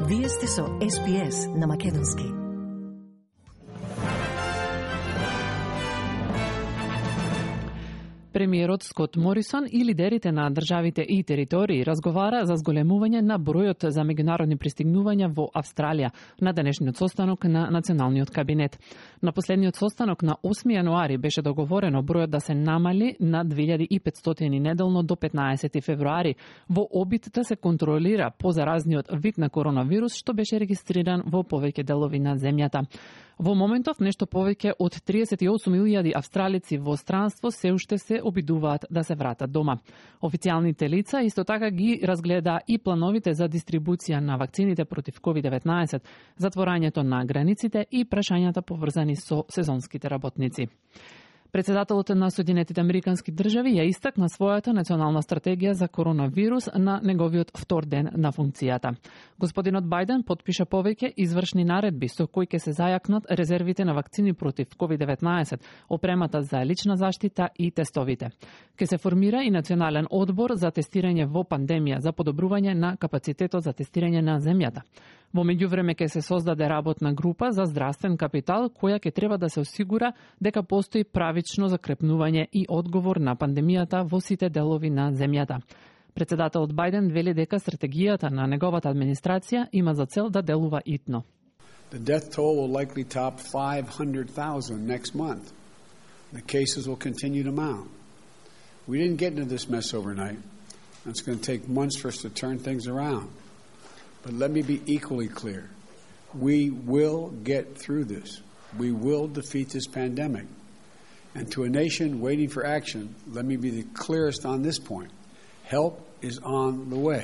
Вие сте со SPS на Македонски. Премиерот Скот Морисон и лидерите на државите и територии разговара за зголемување на бројот за меѓународни пристигнувања во Австралија на денешниот состанок на Националниот кабинет. На последниот состанок на 8 јануари беше договорено бројот да се намали на 2500 неделно до 15 февруари во обид да се контролира позаразниот вид на коронавирус што беше регистриран во повеќе делови на земјата. Во моментов нешто повеќе од 38.000 австралици во странство се уште се обидуваат да се вратат дома. Официјалните лица исто така ги разгледа и плановите за дистрибуција на вакцините против COVID-19, затворањето на границите и прашањата поврзани со сезонските работници. Председателот на Соединетите Американски држави ја истакна својата национална стратегија за коронавирус на неговиот втор ден на функцијата. Господинот Бајден потпиша повеќе извршни наредби со кои ќе се зајакнат резервите на вакцини против COVID-19, опремата за лична заштита и тестовите. Ке се формира и национален одбор за тестирање во пандемија за подобрување на капацитетот за тестирање на земјата. Во меѓувреме ќе се создаде работна група за здравствен капитал која ќе треба да се осигура дека постои правично закрепнување и одговор на пандемијата во сите делови на земјата. Председателот Бајден вели дека стратегијата на неговата администрација има за цел да делува итно. The death toll will likely top 500,000 next month. The cases will continue to mount. We didn't get into this mess overnight. It's going to take months for us to turn things around. But let me be equally clear. We will get through this. We will defeat this pandemic. And to a nation waiting for action, let me be the clearest on this point. Help is on the way.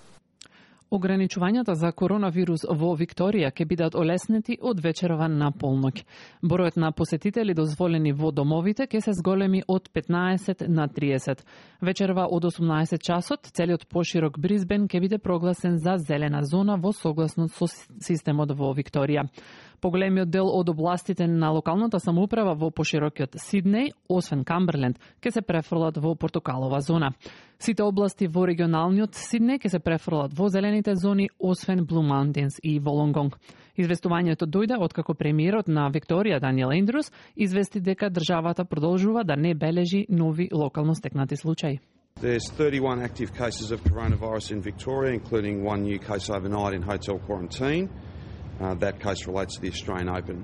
Ограничувањата за коронавирус во Викторија ќе бидат олеснети од вечерва на полноќ. Бројот на посетители дозволени во домовите ќе се зголеми од 15 на 30. Вечерва од 18 часот целиот поширок Брисбен ќе биде прогласен за зелена зона во согласно со системот во Викторија. Поголемиот дел од областите на локалната самоуправа во поширокиот Сиднеј, освен Камберленд, ќе се префрлат во портокалова зона. Сите области во регионалниот Сиднеј ќе се префрлат во зелените зони, освен Блу Маунтинс и Волонгонг. Известувањето дојде откако премиерот на Викторија Даниел Ендрус извести дека државата продолжува да не бележи нови локално стекнати случаи. There's 31 active cases of coronavirus in Victoria, including one new case overnight in hotel quarantine. That case relates to the Australian Open.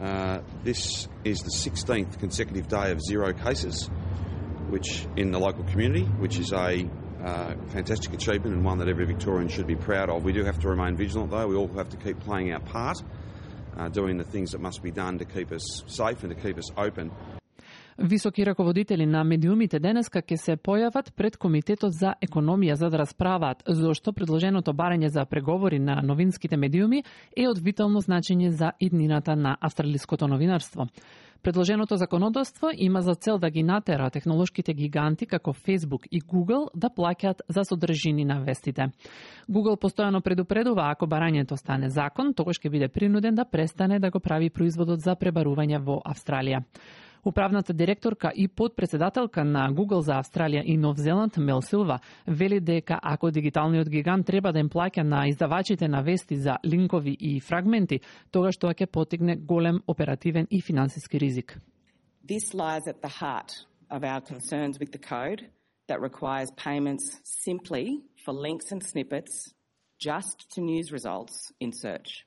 This is the 16th consecutive day of zero cases, which in the local community, which is a fantastic achievement and one that every Victorian should be proud of. We do have to remain vigilant, though. We all have to keep playing our part, doing the things that must be done to keep us safe and to keep us open. Високи раководители на медиумите денеска ќе се појават пред Комитетот за економија за да расправаат зошто предложеното барање за преговори на новинските медиуми е од витално значење за иднината на австралиското новинарство. Предложеното законодавство има за цел да ги натера технолошките гиганти како Facebook и Google да плаќаат за содржини на вестите. Google постојано предупредува ако барањето стане закон, тогаш ќе биде принуден да престане да го прави производот за пребарување во Австралија. Управната директорка и подпредседателка на Google за Австралија и Нов Зеланд Мел Силва вели дека ако дигиталниот гигант треба да им плаќа на издавачите на вести за линкови и фрагменти, тогаш тоа ќе потигне голем оперативен и финансиски ризик. This lies at the heart of our concerns with the code that requires payments simply for links and snippets just to news results in search.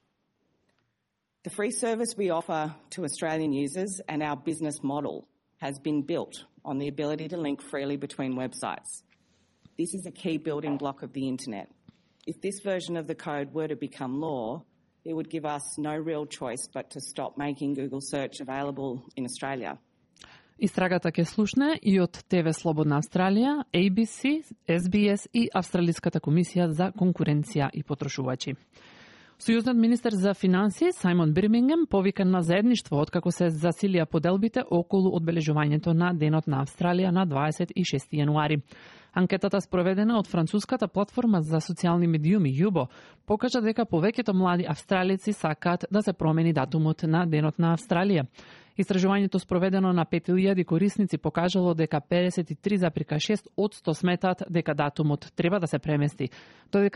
The free service we offer to Australian users and our business model has been built on the ability to link freely between websites. This is a key building block of the internet. If this version of the code were to become law, it would give us no real choice but to stop making Google search available in Australia. Истрагата ќе слушне и од ТВ Слободна Австралија, ABC, SBS и Австралиската комисија за конкуренција и потрошувачи. Сојузниот министер за финансии Сајмон Бирмингем повика на заедништво откако се засилија поделбите околу одбележувањето на Денот на Австралија на 26 јануари. Анкетата спроведена од француската платформа за социјални медиуми Юбо покажа дека повеќето млади австралици сакаат да се промени датумот на Денот на Австралија. Истражувањето спроведено на 5000 корисници покажало дека 53,6% сметаат дека датумот треба да се премести, додека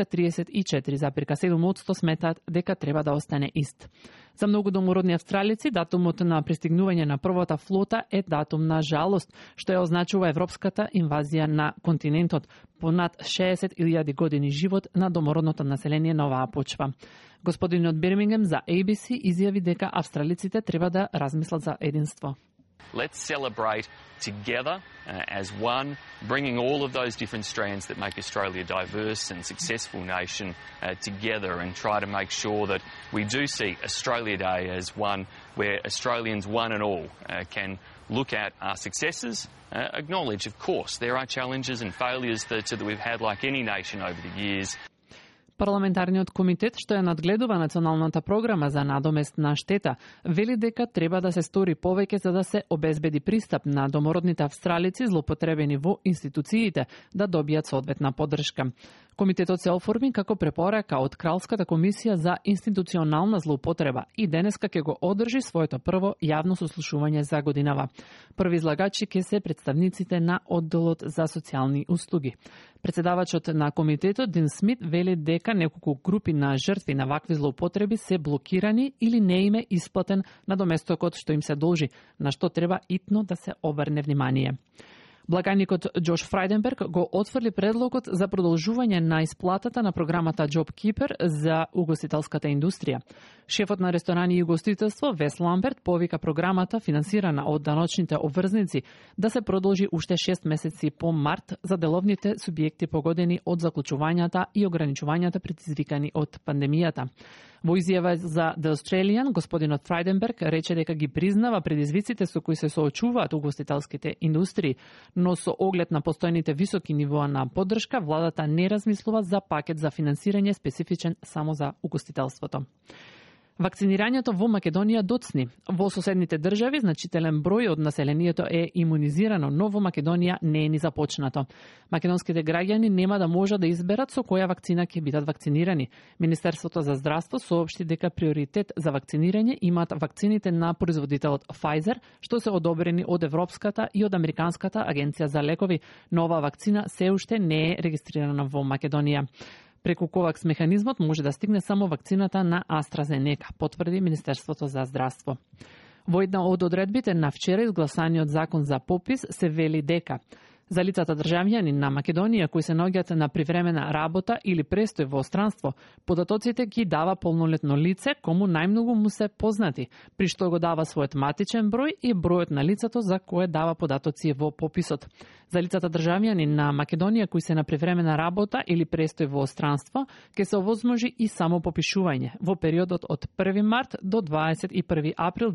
34,7% сметаат дека треба да остане ист. За многу домородни австралици, датумот на пристигнување на првата флота е датум на жалост, што ја означува европската инвазија на континентот, понад 60.000 години живот на домородното население на оваа почва. Господинот Бирмингем за ABC изјави дека австралиците треба да размислат за единство. Let's celebrate together as one, bringing all of those different strands that make Australia a diverse and successful nation together and try to make sure that we do see Australia Day as one where Australians, one and all, can look at our successes, acknowledge, of course, there are challenges and failures that we've had like any nation over the years. Парламентарниот комитет, што ја надгледува националната програма за надомест на штета, вели дека треба да се стори повеќе за да се обезбеди пристап на домородните австралици злоупотребени во институциите да добијат соодветна поддршка. Комитетот се оформи како препорака од Кралската комисија за институционална злоупотреба и денеска ќе го одржи своето прво јавно сослушување за годинава. Први излагачи ќе се представниците на одделот за социјални услуги. Председавачот на комитетот Дин Смит вели дека неколку групи на жртви на вакви злоупотреби се блокирани или не им е исплатен надоместокот што им се должи, на што треба итно да се обрне внимание. Благајникот Джош Фрајденберг го отфрли предлогот за продолжување на исплатата на програмата JobKeeper за угостителската индустрија. Шефот на ресторани и угостителство Вес Ламберт повика програмата, финансирана од даночните обврзници, да се продолжи уште 6 месеци по март за деловните субјекти погодени од заклучувањата и ограничувањата предизвикани од пандемијата. Во изјава за The Australian, господинот Фрајденберг рече дека ги признава предизвиците со кои се соочуваат угостителските индустрии, но со оглед на постојните високи нивоа на поддршка, владата не размислува за пакет за финансирање специфичен само за угостителството. Вакцинирањето во Македонија доцни. Во соседните држави значителен број од населението е имунизирано, но во Македонија не е ни започнато. Македонските граѓани нема да можат да изберат со која вакцина ќе бидат вакцинирани. Министерството за здравство соопшти дека приоритет за вакцинирање имаат вакцините на производителот Pfizer, што се одобрени од Европската и од Американската агенција за лекови, но оваа вакцина се уште не е регистрирана во Македонија. Преку ковакс механизмот може да стигне само вакцината на AstraZeneca, потврди Министерството за здравство. Во една од одредбите на вчера изгласаниот закон за попис се вели дека за лицата државјани на Македонија кои се наоѓаат на привремена работа или престој во странство, податоците ги дава полнолетно лице кому најмногу му се познати, при што го дава својот матичен број и бројот на лицето за кое дава податоци во пописот. За лицата државјани на Македонија кои се на привремена работа или престој во странство, ќе се овозможи и само попишување во периодот од 1 март до 21 април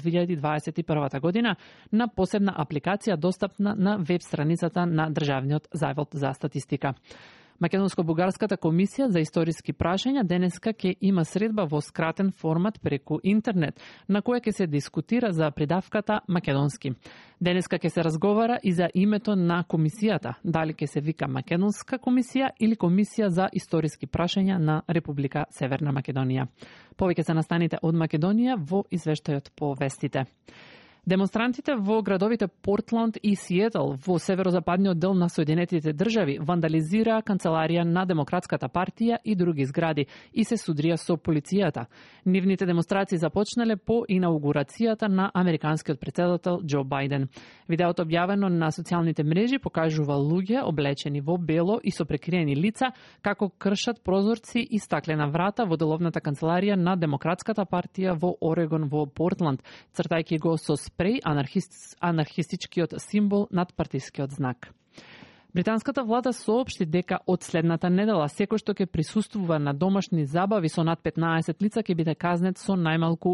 2021 година на посебна апликација достапна на веб страницата на Државниот завод за статистика. Македонско-бугарската комисија за историски прашања денеска ќе има средба во скратен формат преку интернет, на која ќе се дискутира за придавката македонски. Денеска ќе се разговара и за името на комисијата, дали ќе се вика Македонска комисија или Комисија за историски прашања на Република Северна Македонија. Повеќе се настаните од Македонија во извештајот по вестите. Демонстрантите во градовите Портланд и Сиетл во северозападниот дел на Соединетите држави вандализираа канцеларија на Демократската партија и други згради и се судрија со полицијата. Нивните демонстрации започнале по инаугурацијата на американскиот претседател Џо Бајден. Видеото објавено на социјалните мрежи покажува луѓе облечени во бело и со прекриени лица како кршат прозорци и стаклена врата во деловната канцеларија на Демократската партија во Орегон во Портланд, цртајќи го со спреј анархистичкиот символ над партискиот знак. Британската влада соопшти дека од следната недела секој што ќе присуствува на домашни забави со над 15 лица ќе биде казнет со најмалку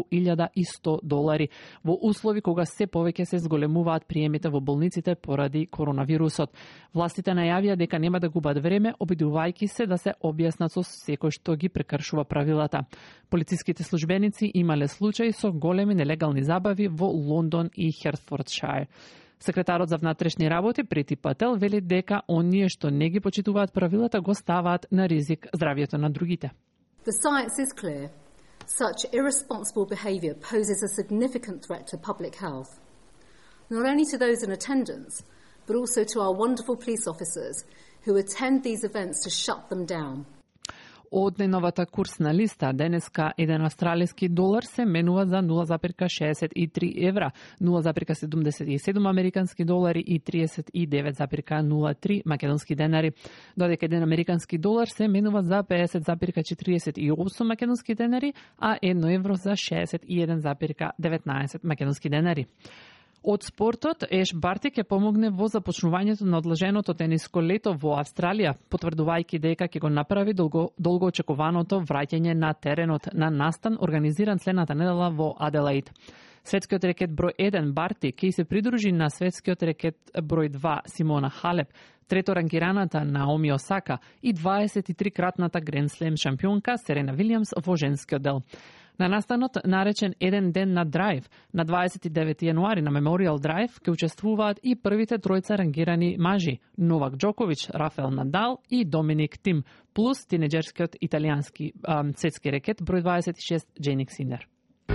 $1,100 во услови кога се повеќе се зголемуваат приемите во болниците поради коронавирусот. Властите најавија дека нема да губат време, обидувајќи се да се објаснат со секој што ги прекршува правилата. Полициските службеници имале случаи со големи нелегални забави во Лондон и Хертфордшајр. Секретарот за внатрешни работи Прети Пател вели дека оние што не ги почитуваат правилата го ставаат на ризик здравјето на другите. The science is clear. Such irresponsible behaviour poses a significant threat to public health, not only to those in attendance, but also to our wonderful police officers who attend these events to shut them down. Од најновата курсна листа, денеска еден австралиски долар се менува за 0,63 евра, 0,77 американски долари и 39,03 македонски денари, додека еден американски долар се менува за 50,48 македонски денари, а 1 евро за 61,19 македонски денари. Од спортот, Еш Барти ќе помогне во започнувањето на одложеното тениско лето во Австралија, потврдувајќи дека ќе го направи долго очекуваното враќање на теренот на настан организиран следната недела во Аделаид. Светскиот рекет број 1 Барти ќе се придружи на светскиот рекет број 2 Симона Халеп, трето рангираната Наоми Осака и 23-кратната Гранд Слем шампионка Серена Вилијамс во женскиот дел. На настанот, наречен Еден ден на драйв, на 29 јануари на Меморијал драйв ќе учествуваат и првите тројца рангирани мажи Новак Џоковиќ, Рафаел Надал и Доминик Тим, плюс тинеџерскиот италијански светски рекет број 26 Дженик Синер.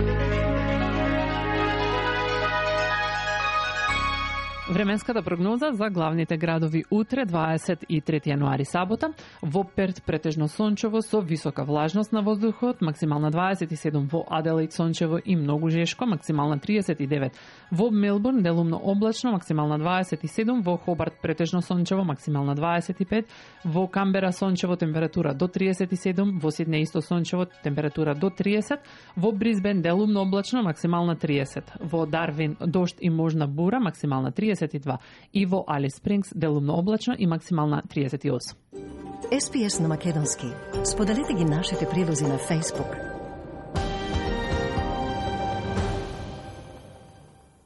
Временската прогноза за главните градови утре, 23 јануари сабота. Во Перт претежно сончево со висока влажност на воздухот, максимална 27, во Аделаид сончево и многу жешко, максимална 39. Во Мелбурн делумно облачно, максимална 27, во Хобарт претежно сончево, максимална 25, во Камбера сончево, температура до 37, во Сиднеј исто сончево, температура до 30, во Брисбен делумно облачно, максимална 30, во Дарвин дожд и можна бура, максимална 32 и во Алис Спрингс делумно облачно и максимална 38. SPS на македонски. Споделете ги нашите прилози на Facebook,